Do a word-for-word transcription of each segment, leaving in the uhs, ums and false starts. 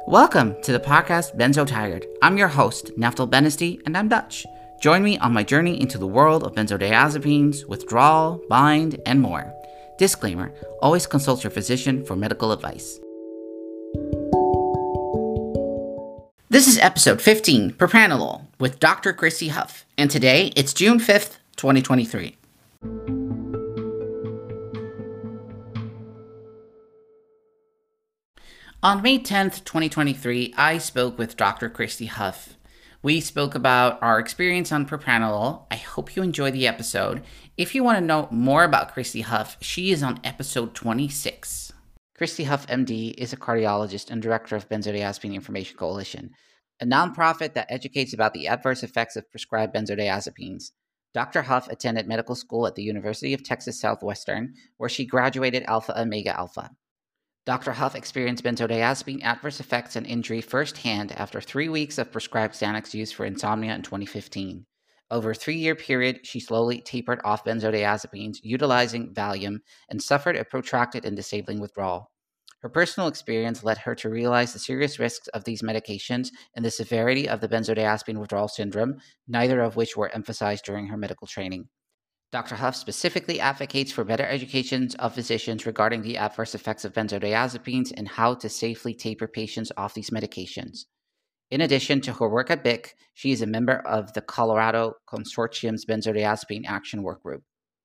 Welcome to the podcast Benzo Tired. I'm your host, Naftal Benesty, and I'm Dutch. Join me on my journey into the world of benzodiazepines, withdrawal, bind, and more. Disclaimer, always consult your physician for medical advice. This is episode fifteen, Propranolol, with Doctor Christy Huff, and today it's June fifth, twenty twenty-three. On May tenth, twenty twenty-three, I spoke with Doctor Christy Huff. We spoke about our experience on propranolol. I hope you enjoyed the episode. If you want to know more about Christy Huff, she is on episode twenty-six. Christy Huff, M D, is a cardiologist and director of Benzodiazepine Information Coalition, a nonprofit that educates about the adverse effects of prescribed benzodiazepines. Doctor Huff attended medical school at the University of Texas Southwestern, where she graduated Alpha Omega Alpha. Doctor Huff experienced benzodiazepine adverse effects and injury firsthand after three weeks of prescribed Xanax use for insomnia in twenty fifteen. Over a three-year period, she slowly tapered off benzodiazepines, utilizing Valium, and suffered a protracted and disabling withdrawal. Her personal experience led her to realize the serious risks of these medications and the severity of the benzodiazepine withdrawal syndrome, neither of which were emphasized during her medical training. Doctor Huff specifically advocates for better education of physicians regarding the adverse effects of benzodiazepines and how to safely taper patients off these medications. In addition to her work at B I C, she is a member of the Colorado Consortium's Benzodiazepine Action Workgroup.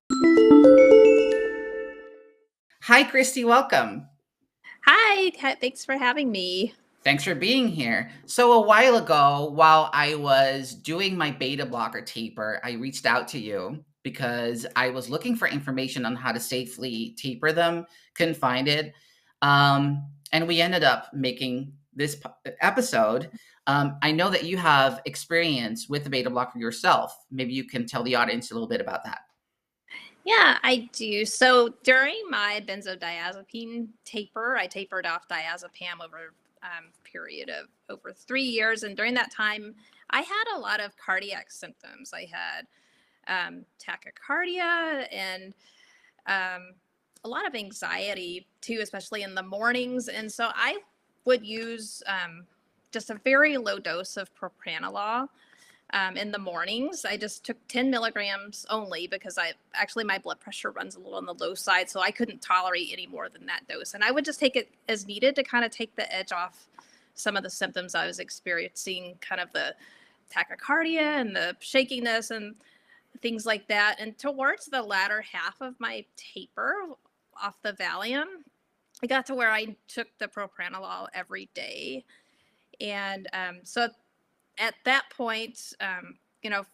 Hi, Christy. Welcome. Hi. Thanks for having me. Thanks for being here. So a while ago, while I was doing my beta blocker taper, I reached out to you because I was looking for information on how to safely taper them, couldn't find it. Um, and we ended up making this p- episode. Um, I know that you have experience with the beta blocker yourself. Maybe you can tell the audience a little bit about that. Yeah, I do. So during my benzodiazepine taper, I tapered off diazepam over a um, period of over three years. And during that time, I had a lot of cardiac symptoms. I had um, tachycardia and um, a lot of anxiety too, especially in the mornings. And so I would use um, just a very low dose of propranolol um, in the mornings. I just took ten milligrams only because I actually my blood pressure runs a little on the low side, so I couldn't tolerate any more than that dose. And I would just take it as needed to kind of take the edge off some of the symptoms I was experiencing, kind of the tachycardia and the shakiness and things like that. And towards the latter half of my taper off the Valium, I got to where I took the propranolol every day. And um, so at that point, um, you know,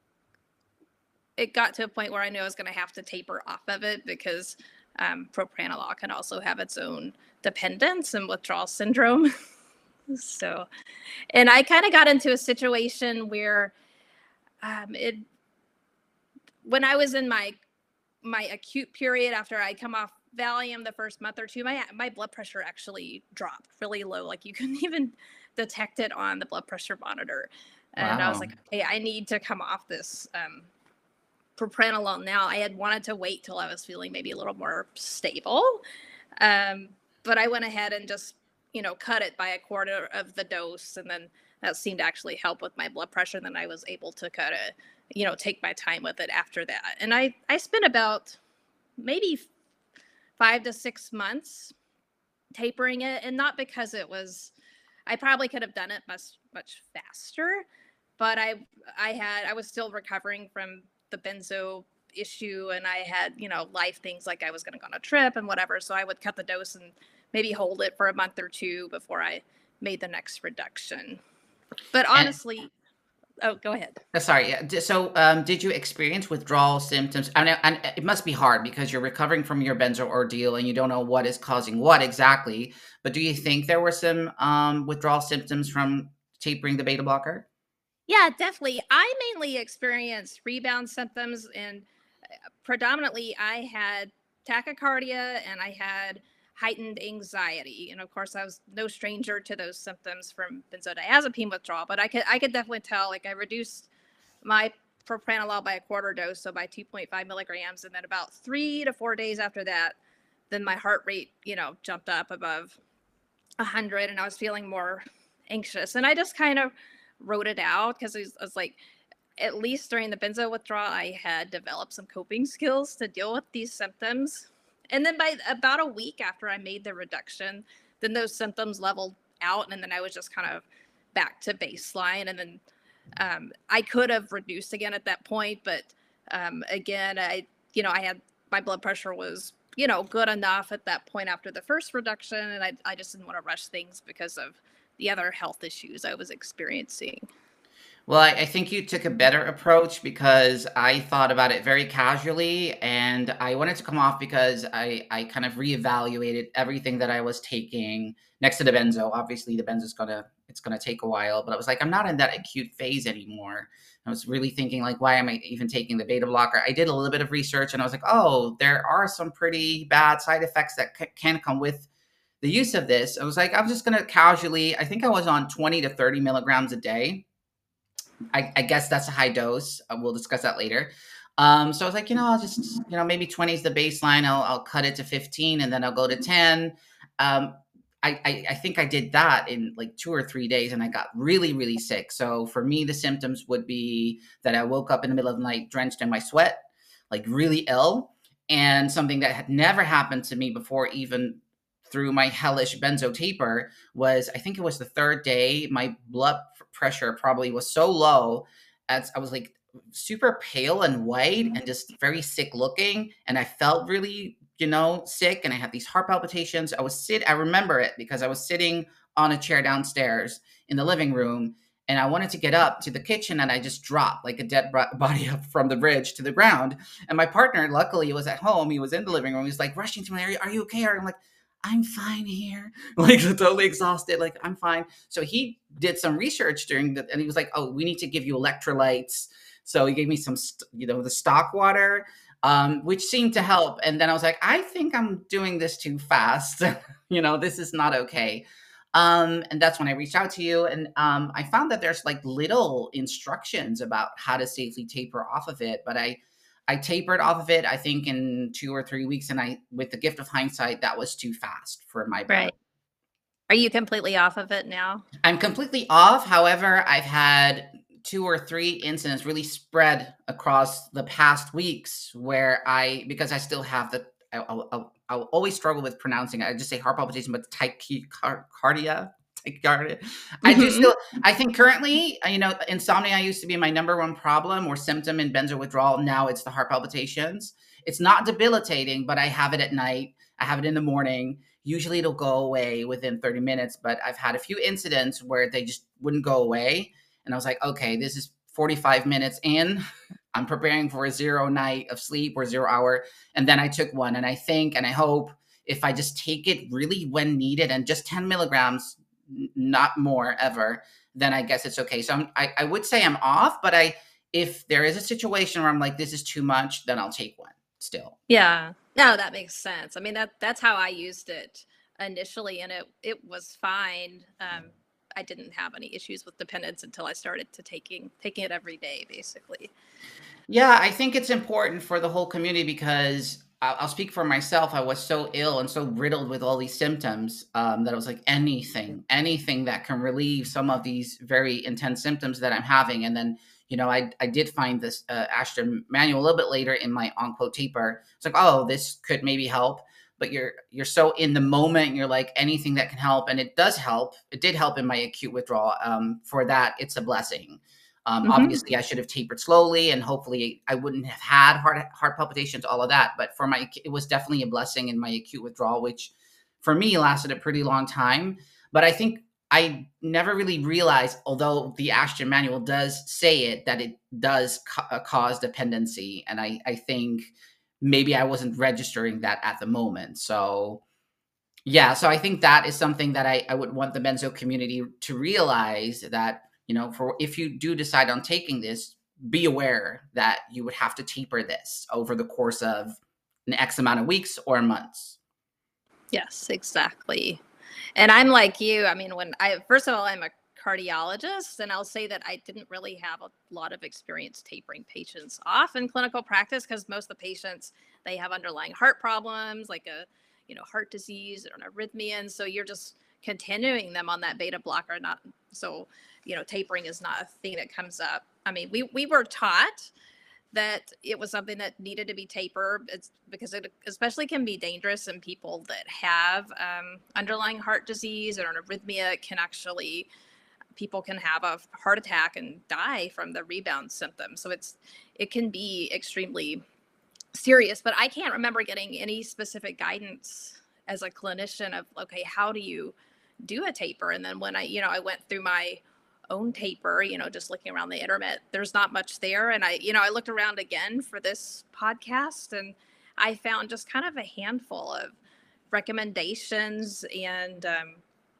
it got to a point where I knew I was going to have to taper off of it because um, propranolol can also have its own dependence and withdrawal syndrome. So, and I kind of got into a situation where um, it, when I was in my my acute period after I come off Valium the first month or two, my my blood pressure actually dropped really low. Like you couldn't even detect it on the blood pressure monitor. And wow. I was like, okay, I need to come off this um, propranolol now. I had wanted to wait till I was feeling maybe a little more stable. Um, but I went ahead and just, you know, cut it by a quarter of the dose. And then that seemed to actually help with my blood pressure. And then I was able to kind of, you know, take my time with it after that. And I, I spent about maybe five to six months tapering it. And not because it was, I probably could have done it much, much faster, but I, I had, I was still recovering from the benzo issue. And I had, you know, life things like I was going to go on a trip and whatever. So I would cut the dose and maybe hold it for a month or two before I made the next reduction. But honestly, and- Oh, go ahead. Sorry. So, um, did you experience withdrawal symptoms? And, and it must be hard because you're recovering from your benzo ordeal and you don't know what is causing what exactly. But do you think there were some um, withdrawal symptoms from tapering the beta blocker? Yeah, definitely. I mainly experienced rebound symptoms, and predominantly I had tachycardia and I had heightened anxiety. And of course, I was no stranger to those symptoms from benzodiazepine withdrawal, but I could I could definitely tell, like I reduced my propranolol by a quarter dose, so by two point five milligrams. And then about three to four days after that, then my heart rate, you know, jumped up above one hundred, and I was feeling more anxious. And I just kind of wrote it out because I was, I was like, at least during the benzo withdrawal, I had developed some coping skills to deal with these symptoms. And then by about a week after I made the reduction, then those symptoms leveled out. And then I was just kind of back to baseline. And then um, I could have reduced again at that point. But um, again, I, you know, I had, my blood pressure was, you know, good enough at that point after the first reduction. And I, I just didn't want to rush things because of the other health issues I was experiencing. Well, I, I think you took a better approach because I thought about it very casually, and I wanted to come off because I, I kind of reevaluated everything that I was taking next to the benzo. Obviously, the benzo is gonna it's gonna take a while, but I was like, I'm not in that acute phase anymore. I was really thinking like, why am I even taking the beta blocker? I did a little bit of research, and I was like, oh, there are some pretty bad side effects that c- can come with the use of this. I was like, I'm just gonna casually. I think I was on twenty to thirty milligrams a day. I, I guess that's a high dose. Uh, we'll discuss that later. Um, so I was like, you know, I'll just, you know, maybe twenty is the baseline. I'll, I'll cut it to fifteen and then I'll go to ten. Um, I, I, I think I did that in like two or three days and I got really, really sick. So for me, the symptoms would be that I woke up in the middle of the night drenched in my sweat, like really ill, and something that had never happened to me before, even through my hellish benzo taper, was I think it was the third day, my blood pressure probably was so low as I was like super pale and white and just very sick looking. And I felt really, you know, sick, and I had these heart palpitations. I was sit, I remember it because I was sitting on a chair downstairs in the living room, and I wanted to get up to the kitchen, and I just dropped like a dead body up from the bridge to the ground. And my partner, luckily, was at home. He was in the living room. He was like rushing to me. Are you, are you okay? I'm like, I'm fine here. Like totally exhausted. Like I'm fine. So he did some research during the, and he was like, oh, we need to give you electrolytes. So he gave me some, you know, the stock water, um, which seemed to help. And then I was like, I think I'm doing this too fast. You know, this is not okay. Um, and that's when I reached out to you, and um, I found that there's like little instructions about how to safely taper off of it. But I, I tapered off of it, I think in two or three weeks. And I, with the gift of hindsight, that was too fast for my body. Right. Are you completely off of it now? I'm completely off. However, I've had two or three incidents really spread across the past weeks where I, because I still have the, I'll, I'll, I'll always struggle with pronouncing it. I just say heart palpitation, but tachycardia. Tachycardia. I do still, I think currently, you know, insomnia used to be my number one problem or symptom in benzo withdrawal. Now it's the heart palpitations. It's not debilitating, but I have it at night. I have it in the morning. Usually it'll go away within thirty minutes, but I've had a few incidents where they just wouldn't go away. And I was like, okay, this is forty-five minutes in. I'm preparing for a zero night of sleep or zero hour. And then I took one, and I think, and I hope if I just take it really when needed and just ten milligrams, not more ever, then I guess it's okay. So I'm, I, I would say I'm off, but I, if there is a situation where I'm like, this is too much, then I'll take one still. Yeah, no, that makes sense. I mean, that that's how I used it initially, and it, it was fine. Um, I didn't have any issues with dependence until I started to taking, taking it every day, basically. Yeah, I think it's important for the whole community because I'll, I'll speak for myself. I was so ill and so riddled with all these symptoms um, that I was like, anything, anything that can relieve some of these very intense symptoms that I'm having. And then, you know, I I did find this uh, Ashton manual a little bit later in my on-quote taper. It's like, oh, this could maybe help. But you're you're so in the moment. You're like, anything that can help, and it does help. It did help in my acute withdrawal. Um, for that, it's a blessing. Um, Mm-hmm. Obviously, I should have tapered slowly, and hopefully, I wouldn't have had heart heart palpitations, all of that. But for my, it was definitely a blessing in my acute withdrawal, which for me lasted a pretty long time. But I think I never really realized, although the Ashton manual does say it, that it does ca- uh, cause dependency, and I I think maybe I wasn't registering that at the moment. So yeah, so I think that is something that I, I would want the benzo community to realize, that, you know, for if you do decide on taking this, be aware that you would have to taper this over the course of an X amount of weeks or months. Yes, exactly. And I'm like you. I mean, when I, first of all, I'm a cardiologist, and I'll say that I didn't really have a lot of experience tapering patients off in clinical practice because most of the patients, they have underlying heart problems like a, you know, heart disease or an arrhythmia. And so you're just continuing them on that beta blocker. Not so, you know, tapering is not a thing that comes up. I mean, we, we were taught that it was something that needed to be tapered. It's because it especially can be dangerous in people that have um, underlying heart disease or an arrhythmia. It can actually, people can have a heart attack and die from the rebound symptoms. So it's, it can be extremely serious, but I can't remember getting any specific guidance as a clinician of, okay, how do you do a taper? And then when I, you know, I went through my own taper, you know, just looking around the internet, there's not much there. And I, you know, I looked around again for this podcast and I found just kind of a handful of recommendations. And, um,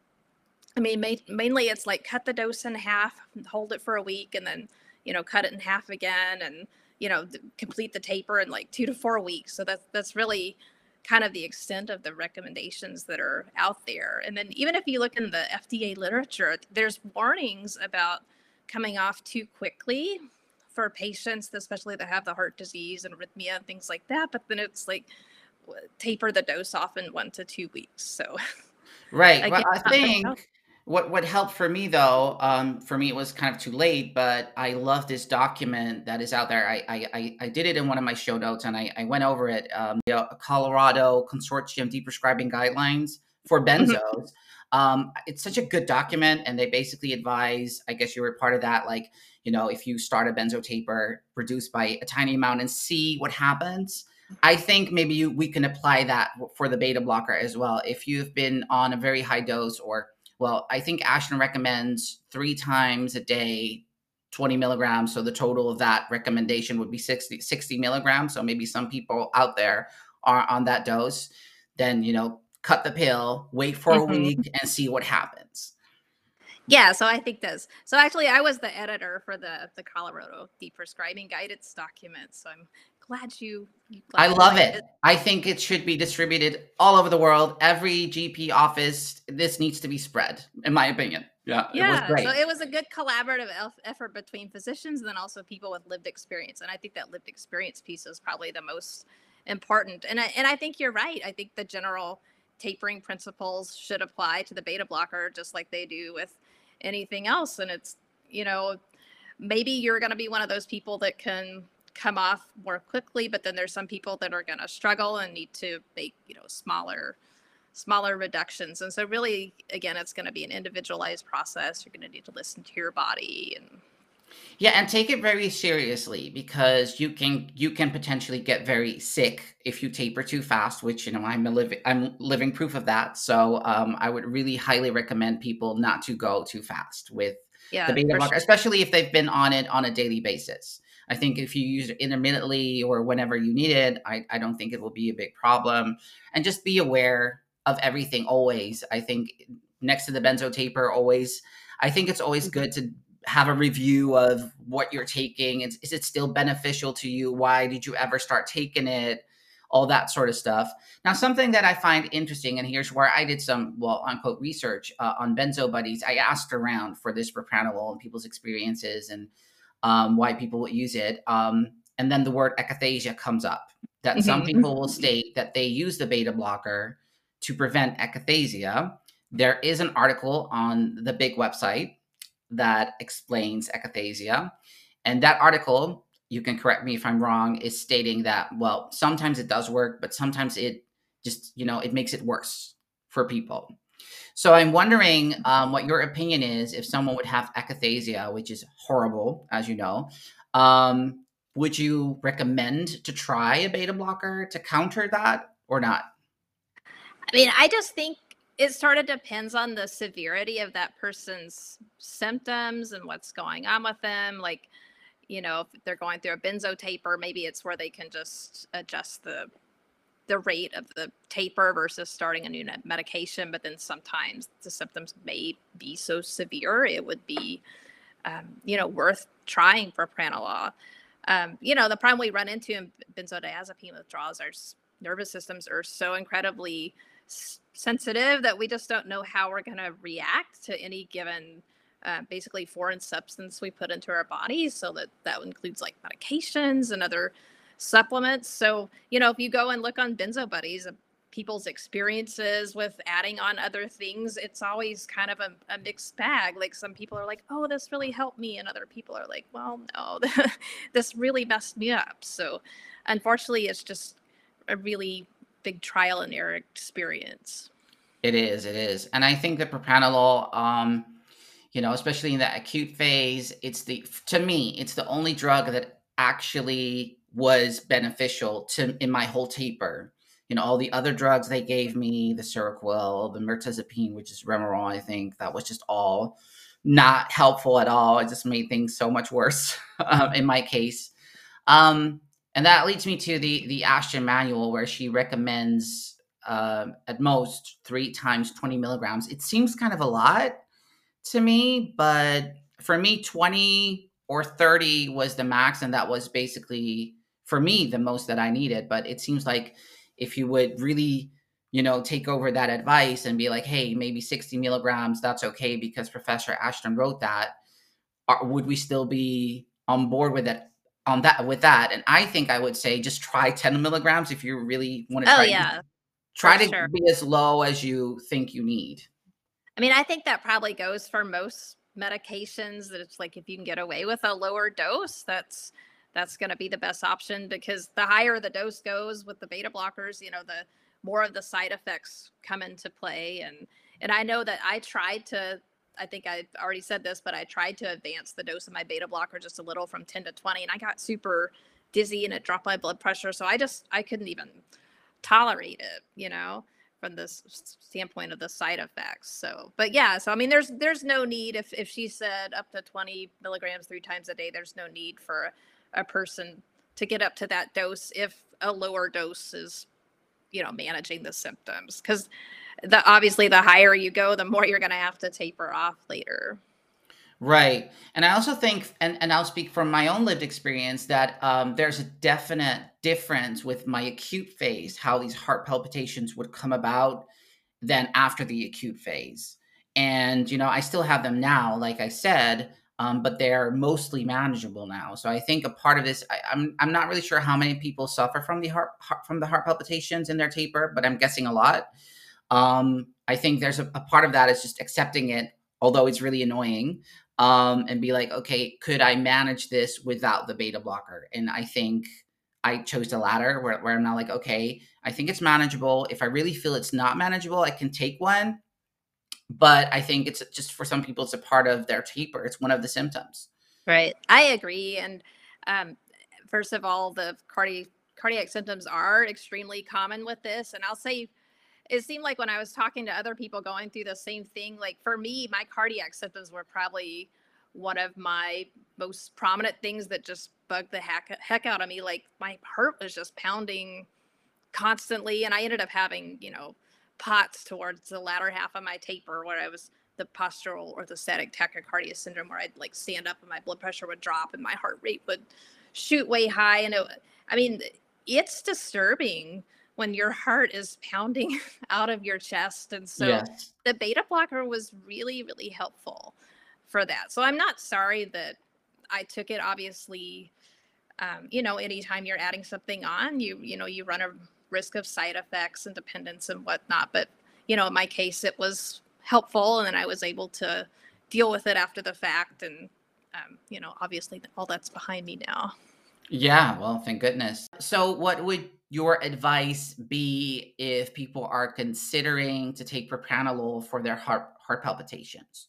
I mean, ma- mainly it's like cut the dose in half, hold it for a week, and then, you know, cut it in half again and, you know, th- complete the taper in like two to four weeks. So that's, that's really kind of the extent of the recommendations that are out there. And then even if you look in the F D A literature, there's warnings about coming off too quickly for patients, especially that have the heart disease and arrhythmia and things like that. But then it's like taper the dose off in one to two weeks. So Right. Well, again, I not much help. think what what helped for me though, um, for me it was kind of too late, but I love this document that is out there. I I, I I did it in one of my show notes and I, I went over it. Um, the Colorado Consortium Deprescribing Guidelines for Mhm. benzos. Um, it's such a good document, and they basically advise. I guess you were part of that. Like, you know, if you start a benzo taper, reduce by a tiny amount and see what happens. I think maybe you, we can apply that for the beta blocker as well. If you've been on a very high dose, or, well, I think Ashton recommends three times a day, twenty milligrams. So the total of that recommendation would be sixty, sixty milligrams. So maybe some people out there are on that dose. Then, you know, cut the pill, wait for a Mhm. week and see what happens. Yeah, so I think that's so actually I was the editor for the the Colorado Deprescribing Guidance document. So I'm glad you, you I glad you love liked it. it. I think it should be distributed all over the world. Every G P office, this needs to be spread, in my opinion. Yeah, it was Yeah, so great. it was a good collaborative elf- effort between physicians and then also people with lived experience. And I think that lived experience piece is probably the most important. And I, and I think you're right. I think the general tapering principles should apply to the beta blocker just like they do with anything else. And it's, you know, maybe you're going to be one of those people that can come off more quickly, but then there's some people that are going to struggle and need to make, you know, smaller smaller reductions. And so really, again, it's going to be an individualized process. You're going to need to listen to your body. And Yeah, and take it very seriously, because you can you can potentially get very sick if you taper too fast, which, you know, I'm a living I'm living proof of that. So um, I would really highly recommend people not to go too fast with the yeah, beta for blocker, sure. especially if they've been on it on a daily basis. I think if you use it intermittently or whenever you need it, I, I don't think it will be a big problem. And just be aware of everything always. I think next to the benzo taper, always, I think it's always Mhm. good to have a review of what you're taking. Is, is it still beneficial to you? Why did you ever start taking it? All that sort of stuff. Now, something that I find interesting, and here's where I did some, well, unquote, research uh, on benzo buddies. I asked around for this propranolol and people's experiences and um, why people would use it. Um, and then the word ekathisia comes up, that some Mhm. people will state that they use the beta blocker to prevent ekathisia. There is an article on the big website that explains ekathisia. And that article, you can correct me if I'm wrong, is stating that, well, sometimes it does work, but sometimes it just, you know, it makes it worse for people. So I'm wondering um, what your opinion is if someone would have akathisia, which is horrible, as you know. Um, would you recommend to try a beta blocker to counter that or not? I mean, I just think it sort of depends on the severity of that person's symptoms and what's going on with them. Like, you know, if they're going through a benzo taper, maybe it's where they can just adjust the the rate of the taper versus starting a new medication. But then sometimes the symptoms may be so severe it would be, um, you know, worth trying for propranolol. Um, you know, the problem we run into in benzodiazepine withdrawals, our nervous systems are so incredibly s- sensitive that we just don't know how we're going to react to any given uh, basically foreign substance we put into our bodies. So that that includes like medications and other supplements. So, you know, if you go and look on Benzo Buddies, people's experiences with adding on other things, it's always kind of a, a mixed bag. Like some people are like, oh, this really helped me. And other people are like, well, no, this really messed me up. So unfortunately, it's just a really big trial and error experience. It is, it is. And I think that propranolol, um, you know, especially in the acute phase, it's the, to me, it's the only drug that actually was beneficial to in my whole taper. You know, all the other drugs they gave me, the Seroquel, the mirtazapine, which is Remeron, I think that was just all not helpful at all. It just made things so much worse um, in my case. Um, and that leads me to the the Ashton manual, where she recommends uh, at most three times twenty milligrams. It seems kind of a lot to me, but for me, twenty or thirty was the max, and that was basically for me the most that I needed. But it seems like if you would really, you know, take over that advice and be like, hey, maybe sixty milligrams, that's okay because Professor Ashton wrote that, or would we still be on board with it on that with that? And I think I would say just try ten milligrams if you really want to Oh, try yeah, for try to sure. be as low as you think you need. I mean, I think that probably goes for most medications, that it's like if you can get away with a lower dose, that's that's going to be the best option, because the higher the dose goes with the beta blockers, you know, the more of the side effects come into play. And and I know that I tried to, I think I already said this, but I tried to advance the dose of my beta blocker just a little from ten to twenty, and I got super dizzy and it dropped my blood pressure. So I just I couldn't even tolerate it, you know, from this standpoint of the side effects. So, but yeah, so I mean, there's there's no need, if if she said up to twenty milligrams three times a day, there's no need for a person to get up to that dose if a lower dose is, you know, managing the symptoms. Because the obviously the higher you go, the more you're going to have to taper off later. Right. And I also think, and, and I'll speak from my own lived experience, that um, there's a definite difference with my acute phase, how these heart palpitations would come about than after the acute phase. And, you know, I still have them now, like I said, um, but they're mostly manageable now. So I think a part of this, I, I'm, I'm not really sure how many people suffer from the heart, heart from the heart palpitations in their taper, but I'm guessing a lot. Um, I think there's a, a part of that is just accepting it, although it's really annoying, um, and be like, okay, could I manage this without the beta blocker? And I think I chose the latter, where, where I'm not like, okay, I think it's manageable. If I really feel it's not manageable, I can take one. But I think it's just, for some people, it's a part of their taper. It's one of the symptoms. Right. I agree. And um, first of all, the cardi- cardiac symptoms are extremely common with this. And I'll say, it seemed like when I was talking to other people going through the same thing, like for me, my cardiac symptoms were probably one of my most prominent things that just bugged the heck, heck out of me. Like my heart was just pounding constantly. And I ended up having, you know, POTS towards the latter half of my taper, where I was the postural orthostatic tachycardia syndrome, where I'd like stand up and my blood pressure would drop and my heart rate would shoot way high. And it, I mean, it's disturbing when your heart is pounding out of your chest. And so Yes. the beta blocker was really, really helpful for that. So I'm not sorry that I took it. Obviously, um, you know, anytime you're adding something on, you, you know, you run a risk of side effects and dependence and whatnot. But, you know, in my case, it was helpful. And then I was able to deal with it after the fact. And, um, you know, obviously all that's behind me now. Yeah, well, thank goodness. So what would your advice be if people are considering to take propranolol for their heart heart palpitations?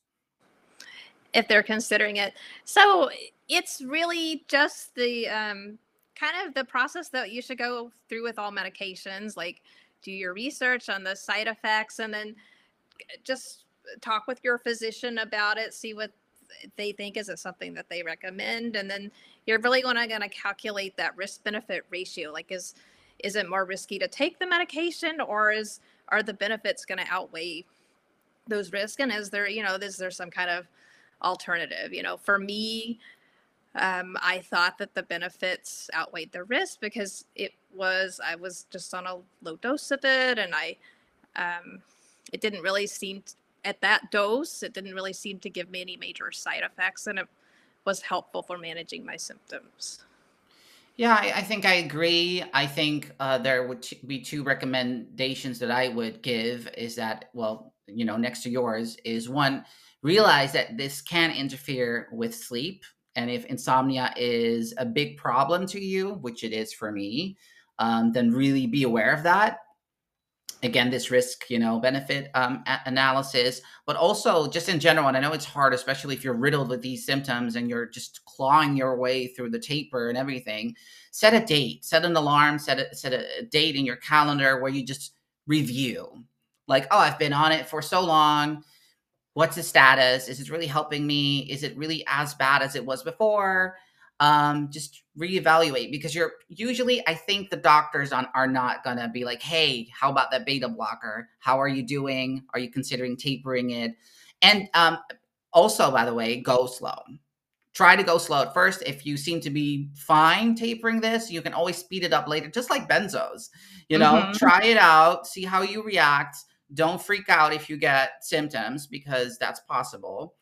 If they're considering it. So it's really just the um, kind of the process that you should go through with all medications, like do your research on the side effects, and then just talk with your physician about it, see what they think. Is it something that they recommend? And then you're really going to going to calculate that risk benefit ratio. Like, is is it more risky to take the medication, or is are the benefits going to outweigh those risks? And is there, you know, is there some kind of alternative? You know, for me, um, I thought that the benefits outweighed the risk, because it was, I was just on a low dose of it, and I, um, it didn't really seem t- at that dose, it didn't really seem to give me any major side effects, and it was helpful for managing my symptoms. Yeah, I, I think I agree. I think uh, there would t- be two recommendations that I would give is that, well, you know, next to yours is one, realize that this can interfere with sleep. And if insomnia is a big problem to you, which it is for me, um, then really be aware of that. Again, this risk, you know, benefit um, a- analysis, but also just in general. And I know it's hard, especially if you're riddled with these symptoms and you're just clawing your way through the taper and everything. Set a date, set an alarm, set a, set a date in your calendar where you just review. Like, oh, I've been on it for so long. What's the status? Is it really helping me? Is it really as bad as it was before? Um, just reevaluate because you're usually, I think the doctors on are not gonna be like, hey, how about that beta blocker? How are you doing? Are you considering tapering it? And um, also, by the way, go slow. Try to go slow at first. If you seem to be fine tapering this, you can always speed it up later, just like benzos. You know, Hmm. try it out, see how you react. Don't freak out if you get symptoms because that's possible.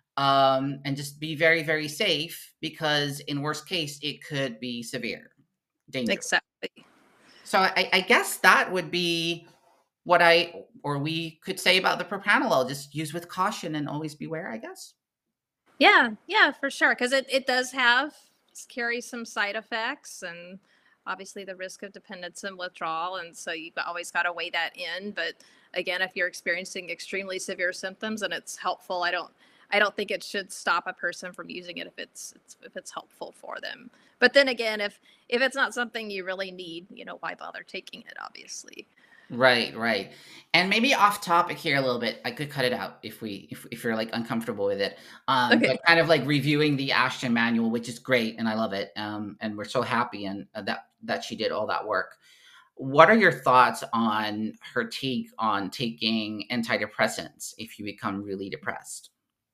Um, and just be very, very safe because in worst case, it could be severe, dangerous. Exactly. So I, I guess that would be what I or we could say about the propranolol. Just use with caution and always beware, I guess. Yeah, yeah, for sure. Because it, it does have carry some side effects and obviously the risk of dependence and withdrawal. And so you've always got to weigh that in. But again, if you're experiencing extremely severe symptoms and it's helpful, I don't I don't think it should stop a person from using it if it's, it's if it's helpful for them. But then again, if if it's not something you really need, you know, why bother taking it, obviously. Right, right. And maybe off topic here a little bit. I could cut it out if we if if you're like uncomfortable with it. Um, but Okay. kind of like reviewing the Ashton manual, which is great and I love it. Um, and we're so happy and uh, that that she did all that work. What are your thoughts on her take on taking antidepressants if you become really depressed?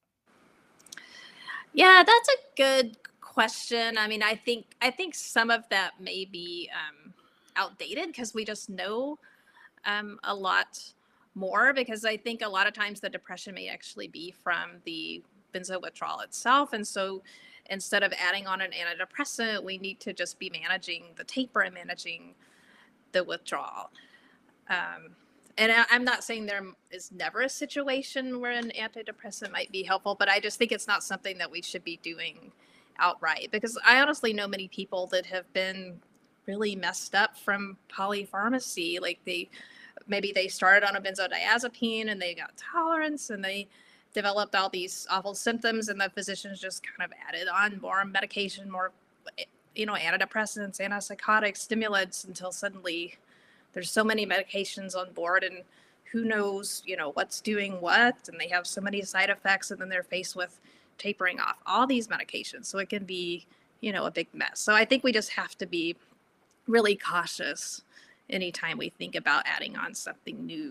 Yeah, that's a good question. I mean, I think I think some of that may be um, outdated because we just know um, a lot more. Because I think a lot of times the depression may actually be from the benzo withdrawal itself, and so instead of adding on an antidepressant, we need to just be managing the taper and managing the withdrawal. Um, and I, I'm not saying there is never a situation where an antidepressant might be helpful, but I just think it's not something that we should be doing outright because I honestly know many people that have been really messed up from polypharmacy. Like they maybe they started on a benzodiazepine and they got tolerance and they developed all these awful symptoms and the physicians just kind of added on more medication, more you know antidepressants, antipsychotics, stimulants until suddenly there's so many medications on board and who knows you know what's doing what, and they have so many side effects, and then they're faced with tapering off all these medications, so it can be you know a big mess. So I think we just have to be really cautious anytime we think about adding on something new.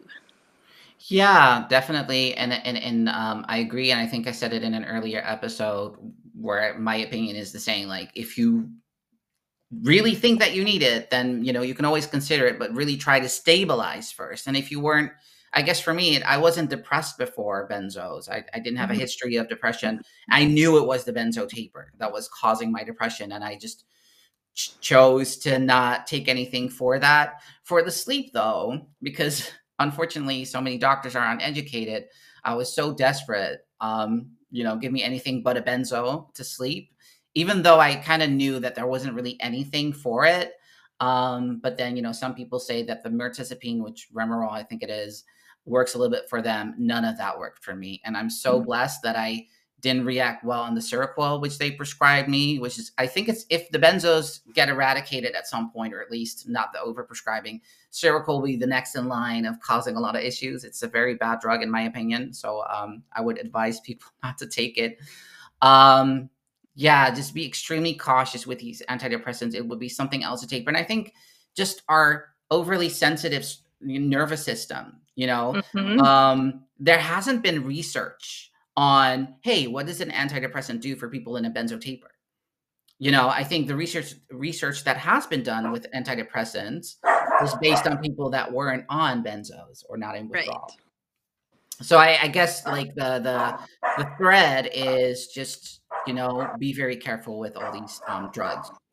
Yeah, definitely. And and and um, I agree. And I think I said it in an earlier episode where my opinion is the same. Like if you really think that you need it, then you know you can always consider it, but really try to stabilize first. And if you weren't, I guess for me, I wasn't depressed before benzos. I, I didn't have a Mhm. history of depression. I knew it was the benzo taper that was causing my depression, and I just ch- chose to not take anything for that. For the sleep, though, because unfortunately, so many doctors are uneducated, I was so desperate. Um, you know, give me anything but a benzo to sleep, even though I kind of knew that there wasn't really anything for it. Um, but then, you know, some people say that the mirtazapine, which Remeron, I think it is, works a little bit for them. None of that worked for me. And I'm so Mhm. blessed that I didn't react well on the Seroquel, which they prescribed me, which is, I think it's if the benzos get eradicated at some point, or at least not the overprescribing, Seroquel will be the next in line of causing a lot of issues. It's a very bad drug, in my opinion. So um, I would advise people not to take it. Um, yeah, just be extremely cautious with these antidepressants. It would be something else to take. But I think just our overly sensitive s- nervous system, you know, Mhm. um, there hasn't been research on, hey, what does an antidepressant do for people in a benzotaper? You know, I think the research research that has been done with antidepressants was based on people that weren't on benzos or not in Right. withdrawal. So I, I guess like the the the thread is just, you know, be very careful with all these um, drugs.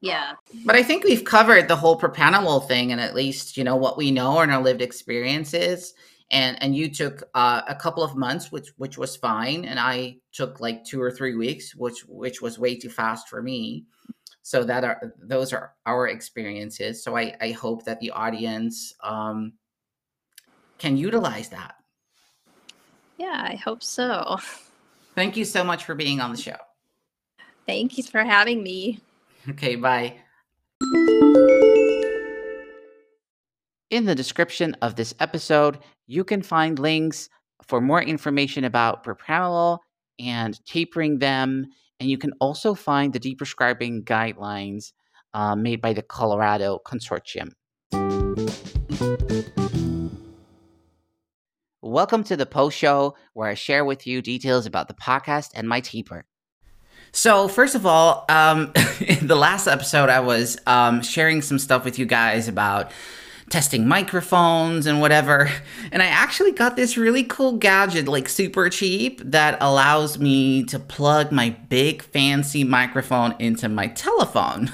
Yeah. But I think we've covered the whole propranolol thing, and at least, you know, what we know and our lived experiences. And and you took uh, a couple of months, which which was fine, and I took like two or three weeks, which which was way too fast for me. So that are those are our experiences. So I I hope that the audience um, can utilize that. Yeah, I hope so. Thank you so much for being on the show. Thank you for having me. Okay, bye. In the description of this episode, you can find links for more information about propranolol and tapering them. And you can also find the deprescribing guidelines uh, made by the Colorado Consortium. Welcome to the post show, where I share with you details about the podcast and my taper. So first of all, um, in the last episode, I was um, sharing some stuff with you guys about testing microphones and whatever. And I actually got this really cool gadget, like super cheap, that allows me to plug my big fancy microphone into my telephone.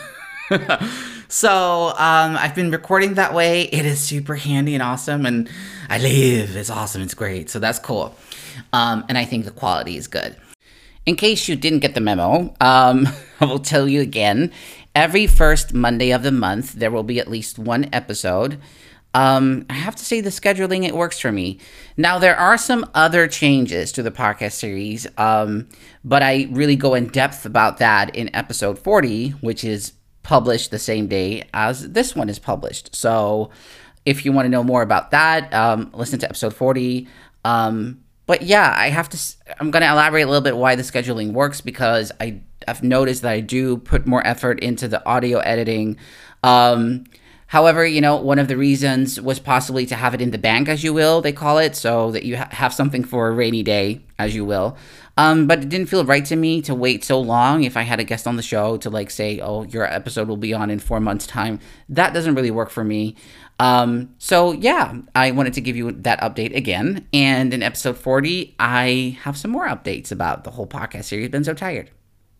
So um, I've been recording that way. It is super handy and awesome. And I live. It's awesome. It's great. So that's cool. Um, and I think the quality is good. In case you didn't get the memo, um, I will tell you again. Every first Monday of the month, there will be at least one episode. Um, I have to say the scheduling, it works for me. Now, there are some other changes to the podcast series, um, but I really go in depth about that in episode forty, which is published the same day as this one is published. So if you want to know more about that, um, listen to episode forty. Um, but yeah, I have to, I'm going to elaborate a little bit why the scheduling works, because I, I've noticed that I do put more effort into the audio editing. Um, however, you know, one of the reasons was possibly to have it in the bank, as you will, they call it, so that you ha- have something for a rainy day, as you will. Um, but it didn't feel right to me to wait so long if I had a guest on the show to like say, oh, your episode will be on in four months' time. That doesn't really work for me. Um, so yeah, I wanted to give you that update again. And in episode forty, I have some more updates about the whole podcast series, Been So Tired.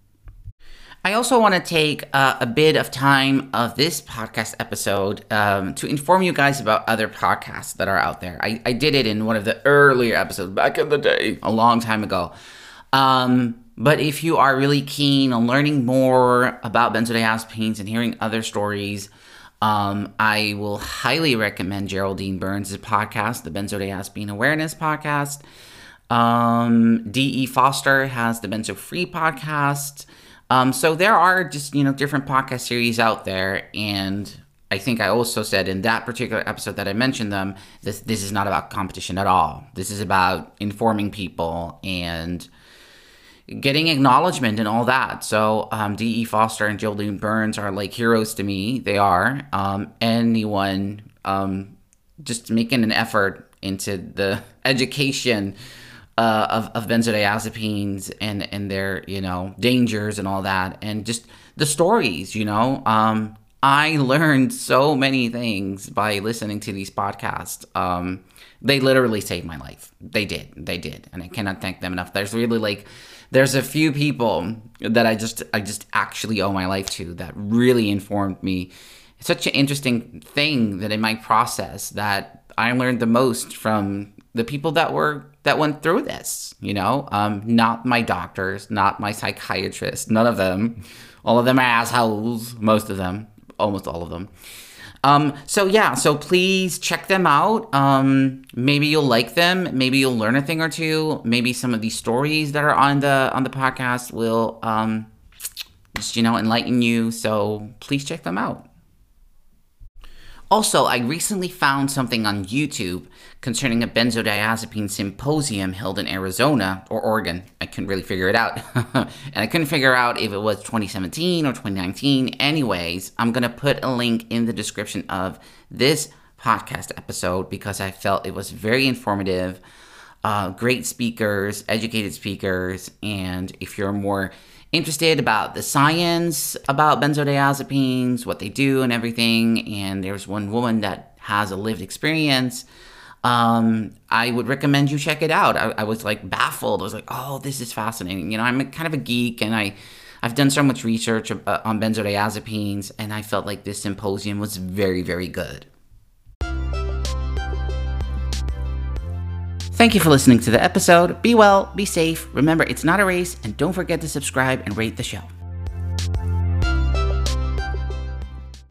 I also want to take uh, a bit of time of this podcast episode um, to inform you guys about other podcasts that are out there. I, I did it in one of the earlier episodes back in the day, a long time ago. Um, but if you are really keen on learning more about benzodiazepines and hearing other stories, um, I will highly recommend Geraldine Burns' podcast, the Benzodiazepine Awareness Podcast. Um, D E. Foster has the Benzo Free podcast. Um, so there are just, you know, different podcast series out there. And I think I also said in that particular episode that I mentioned them, this, this is not about competition at all. This is about informing people and getting acknowledgement and all that. So um, D E. Foster and Geraldine Burns are like heroes to me. They are. Um, anyone um, just making an effort into the education uh, of, of benzodiazepines and, and their, you know, dangers and all that. And just the stories, you know. Um, I learned so many things by listening to these podcasts. Um, they literally saved my life. They did. They did. And I cannot thank them enough. There's really like... There's a few people that I just I just actually owe my life to that really informed me. It's such an interesting thing that in my process that I learned the most from the people that were that went through this, you know, um, not my doctors, not my psychiatrists, none of them. All of them are assholes, most of them, almost all of them. Um, so yeah, so please check them out. Um, maybe you'll like them. Maybe you'll learn a thing or two. Maybe some of these stories that are on the on the podcast will um, just, you know, enlighten you. So please check them out. Also, I recently found something on YouTube concerning a benzodiazepine symposium held in Arizona or Oregon. I couldn't really figure it out. And I couldn't figure out if it was twenty seventeen or twenty nineteen. Anyways, I'm going to put a link in the description of this podcast episode because I felt it was very informative. Uh, great speakers, educated speakers, and if you're more interested about the science about benzodiazepines, what they do and everything, and there's one woman that has a lived experience, um, I would recommend you check it out. I, I was like baffled. I was like, oh, this is fascinating. You know, I'm a, kind of a geek, and I, I've done so much research uh, on benzodiazepines, and I felt like this symposium was very, very good. Thank you for listening to the episode. Be well, be safe. Remember, it's not a race, and don't forget to subscribe and rate the show.